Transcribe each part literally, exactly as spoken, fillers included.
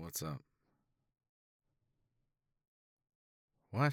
What's up? What?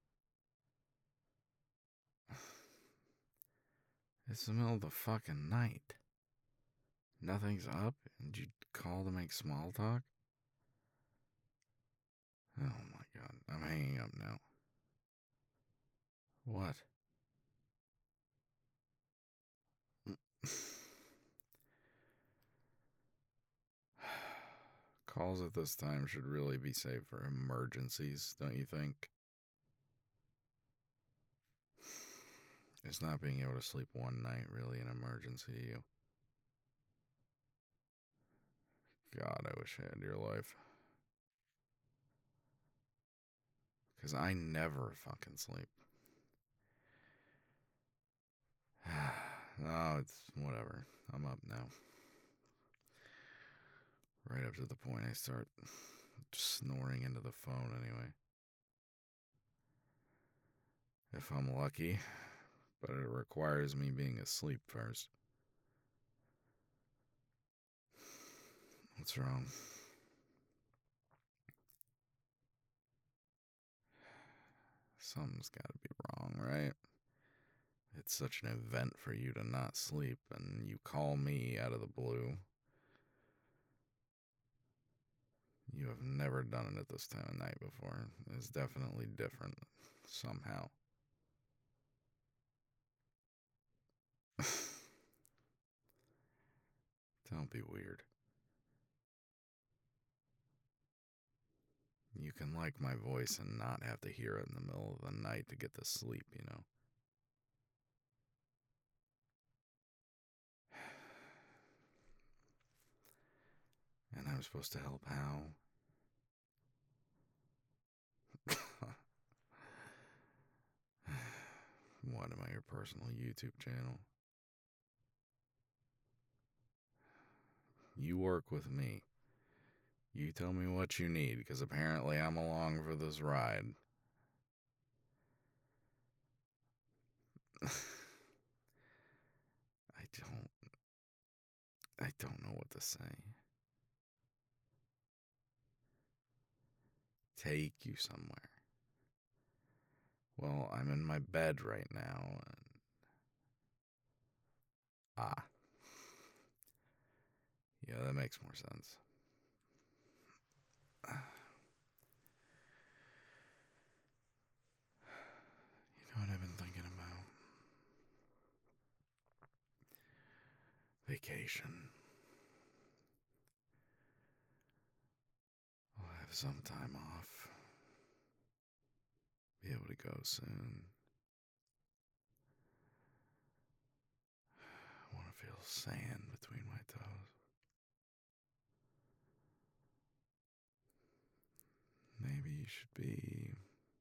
It's the middle of the fucking night. Nothing's up, and you call to make small talk? Oh my god, I'm hanging up now. What? Calls at this time should really be saved for emergencies, don't you think? Is not being able to sleep one night really an emergency to you? God, I wish I had your life. Because I never fucking sleep. No, it's whatever. I'm up now. Right up to the point I start snoring into the phone anyway. If I'm lucky, but it requires me being asleep first. What's wrong? Something's gotta be wrong, right? It's such an event for you to not sleep, and you call me out of the blue. You have never done it at this time of night before. It's definitely different, somehow. Don't be weird. You can like my voice and not have to hear it in the middle of the night to get to sleep, you know? And I'm supposed to help how? What, am I your personal YouTube channel? You work with me. You tell me what you need, because apparently I'm along for this ride. I don't... I don't know what to say. Take you somewhere. Well, I'm in my bed right now, and... Ah. Yeah, that makes more sense. You know what I've been thinking about? Vacation. I'll have some time off. Be able to go soon. I want to feel sand between my toes. Maybe you should be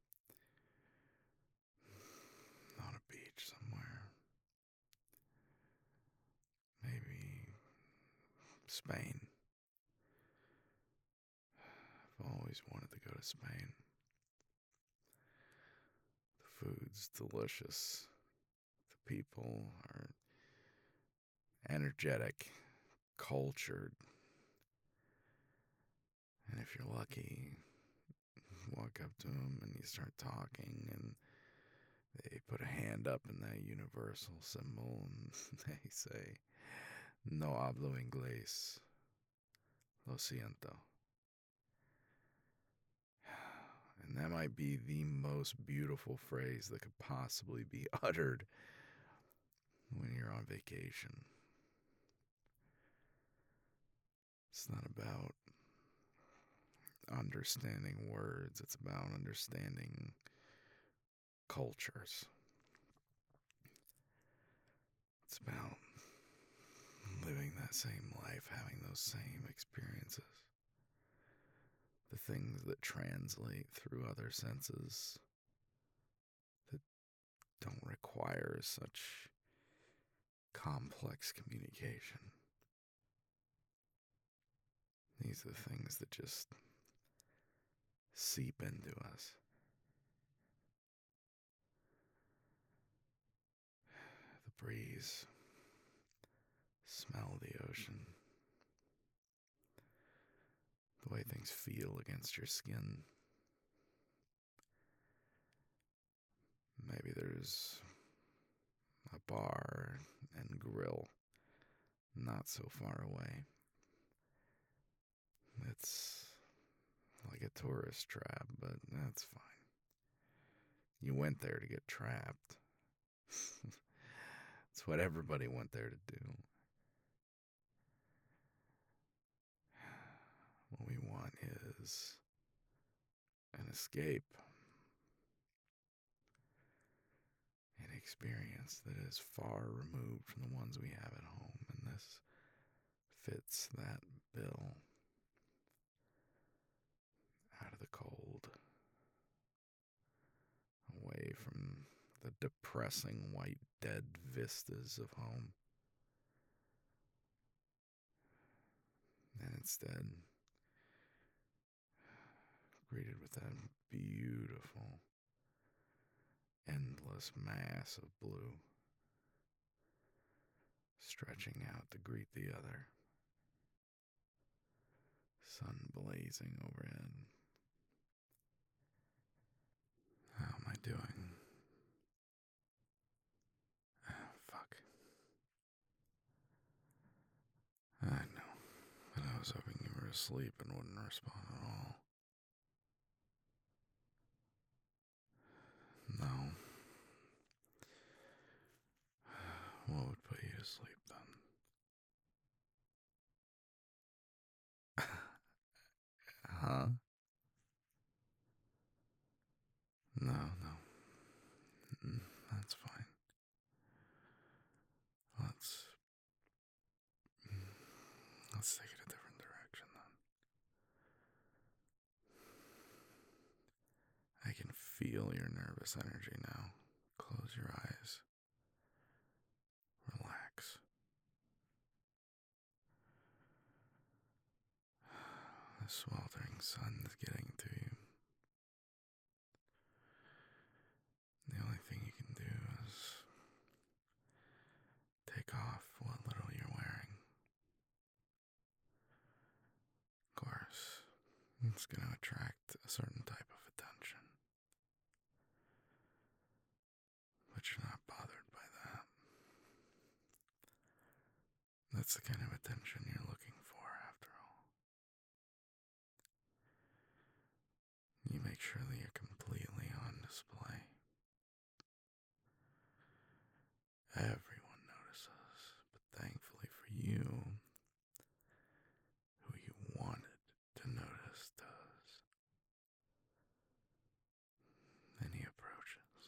on a beach somewhere. Maybe Spain. I've always wanted to go to Spain. The food's delicious. The people are energetic, cultured. And if you're lucky, you walk up to them and you start talking, and they put a hand up in that universal symbol and they say, "No hablo inglés. Lo siento." And that might be the most beautiful phrase that could possibly be uttered when you're on vacation. It's not about understanding words, it's about understanding cultures. It's about living that same life, having those same experiences. The things that translate through other senses that don't require such complex communication. These are the things that just seep into us. The breeze, smell the ocean, the way things feel against your skin. Maybe there's a bar and grill not so far away. It's like a tourist trap, but that's fine. You went there to get trapped. It's what everybody went there to do. What we want is an escape. An experience that is far removed from the ones we have at home, and this fits that bill. Out of the cold. Away from the depressing white dead vistas of home. And instead, greeted with that beautiful, endless mass of blue, stretching out to greet the other. Sun blazing overhead. How am I doing? Ah, fuck. I know, but I was hoping you were asleep and wouldn't respond at all. No. What would put you to sleep then? Huh? No, no. Mm, that's fine. Let's let's take it a different direction then. I can feel your nervous energy now. Close your eyes. Relax. The sweltering sun is getting to you. The only thing you can do is take off what little you're wearing. Of course, it's going to attract a certain type of attention. But you're not bothered by that. That's the kind of attention you're looking for, after all. You make sure that you're completely on display. Everyone notices, but thankfully for you, who you wanted to notice does. Then he approaches.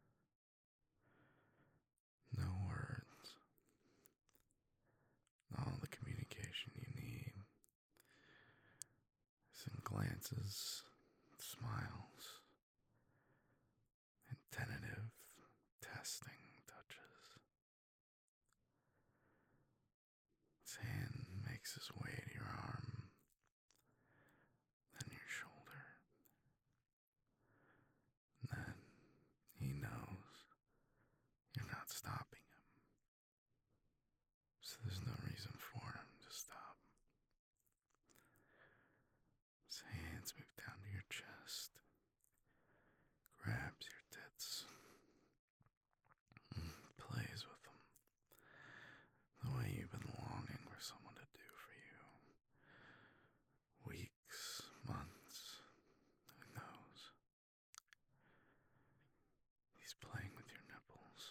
No words. All the communication you need. Some glances, smiles, and tentative, testing touches. His hand makes his way to your arm, then your shoulder. And then he knows you're not stopping him. So there's no reason for him to stop. His hands move down to your chest, grabs your tits, plays with them, the way you've been longing for someone to do for you. Weeks, months, who knows? He's playing with your nipples.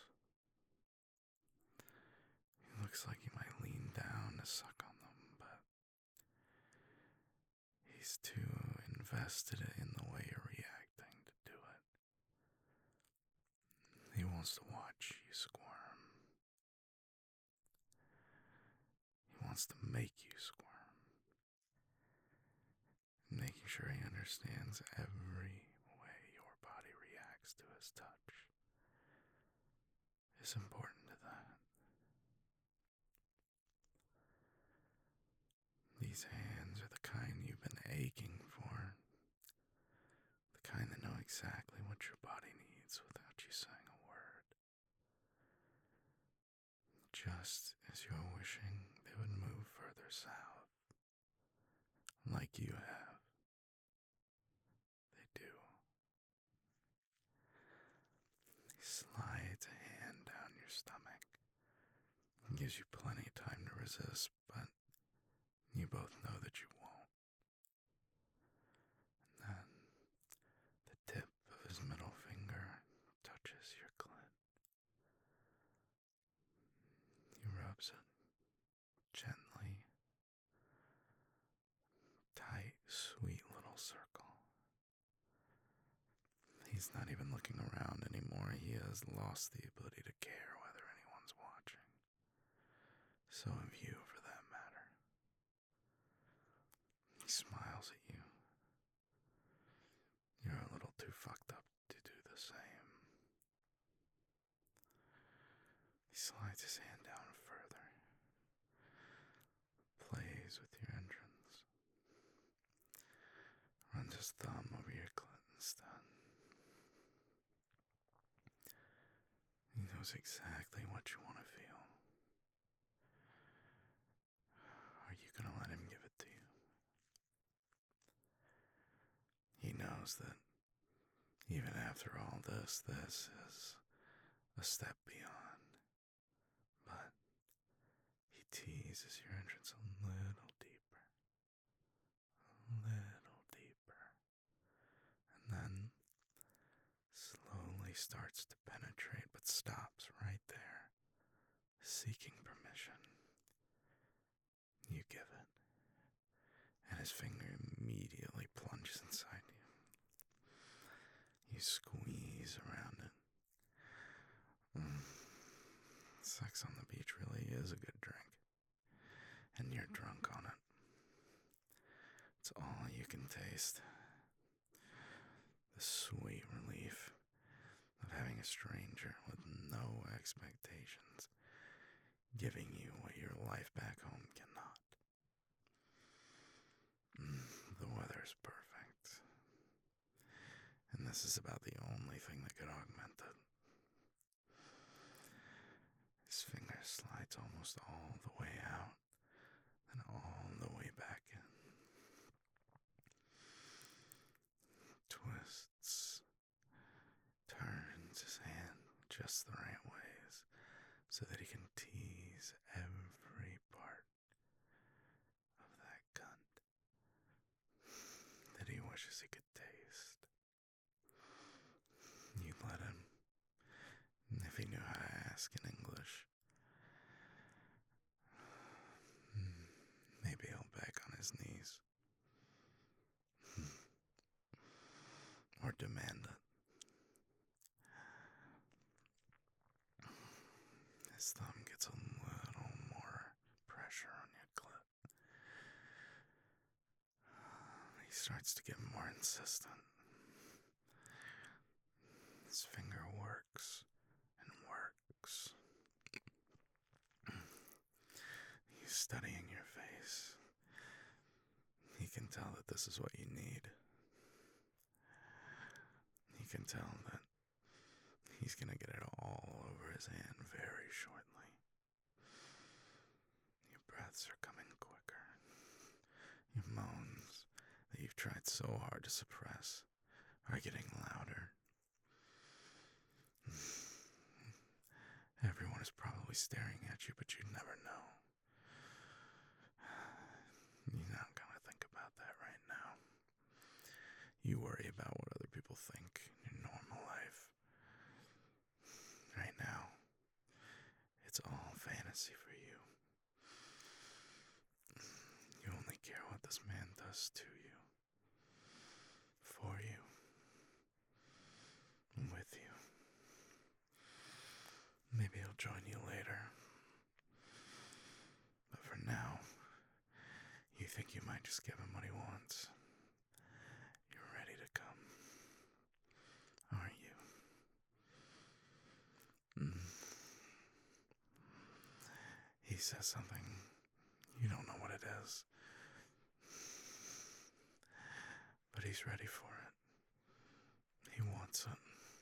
He looks like he might lean down to suck on them, but he's too invested in the way you're reacting to do it. He wants to watch you squirm. He wants to make you squirm. Making sure he understands every way your body reacts to his touch is important to that. These hands are the kind you've been aching for. The kind that know exactly what your body needs without you saying a word. Just as you're wishing they would move further south, like you have. They do. He slides a hand down your stomach and gives you plenty of time to resist, but you both know that you won't. And then the tip of his middle finger touches your clit. He rubs it gently, tight, sweet little circle. He's not even looking around anymore. He has lost the ability to care whether anyone's watching. So have you, for that matter. He smiles at you. You're a little too fucked up to do the same. He slides his hand down further, plays with your entrance, runs his thumb over your clit instead. He knows exactly what you want to feel. Are you going to let him give it to you? He knows that even after all this, this is a step beyond. But he teases your entrance a little deeper, a little deeper, and then slowly starts to penetrate, but stops right there, seeking permission. You give it, and his finger immediately plunges inside you. You squeeze around it. Mm. Sex on the beach really is a good drink, and you're drunk on it. It's all you can taste. The sweet relief of having a stranger with no expectations giving you what your life back home cannot. Mm, the weather's perfect. And this is about the only thing that could augment it. His finger slides almost all the way out and all the way back in. Twists, turns his hand just the right ways so that he can tease every part of that cunt that he wishes he could taste. You let him, if he knew how to ask in English. Maybe he'll beg on his knees. Or demand it. His thumb gets a little more pressure on your clit. He starts to get more insistent. His finger works and works. He's studying your face. He can tell that this is what you need. He can tell that he's gonna get it all over his hand very shortly. Your breaths are coming quicker. Your moans that you've tried so hard to suppress are getting louder. Everyone is probably staring at you, but you never know. You're not gonna think about that right now. You worry about what other people think in your normal life. Right now, it's all fantasy for you. You only care what this man does to you, for you, with you. Maybe he'll join you later. But for now, you think you might just give him what he wants. You're ready to come, aren't you? Mm. He says something. You don't know what it is. But he's ready for it. He wants it.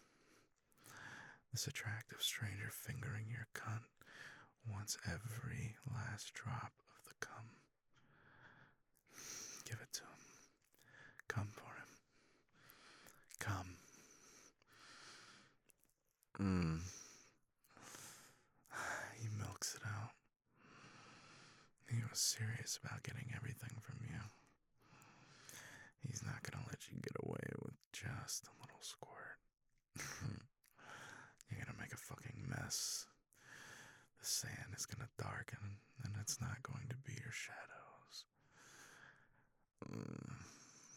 This attractive stranger fingering your cunt wants every last drop of the cum. Give it to him. Come for him. Come. Mm. He milks it out. He was serious about getting everything from you. He's not gonna let you get away with just a little squirt. You're gonna make a fucking mess. The sand is gonna darken, and it's not going to be your shadows. Mm.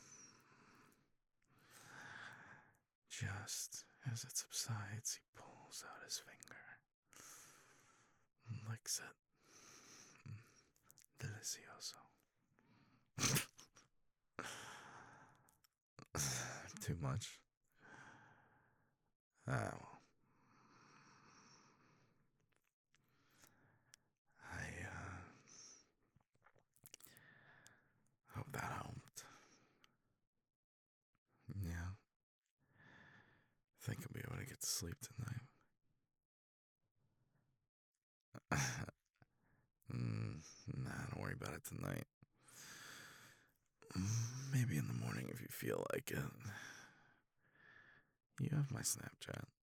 Just as it subsides, he pulls out his finger and licks it. Delicioso. Too much? Ah, well. I, uh, hope that helped. Yeah. Think I'll be able to get to sleep tonight. mm, nah, don't worry about it tonight. Maybe in the morning if you feel like it. You have my Snapchat.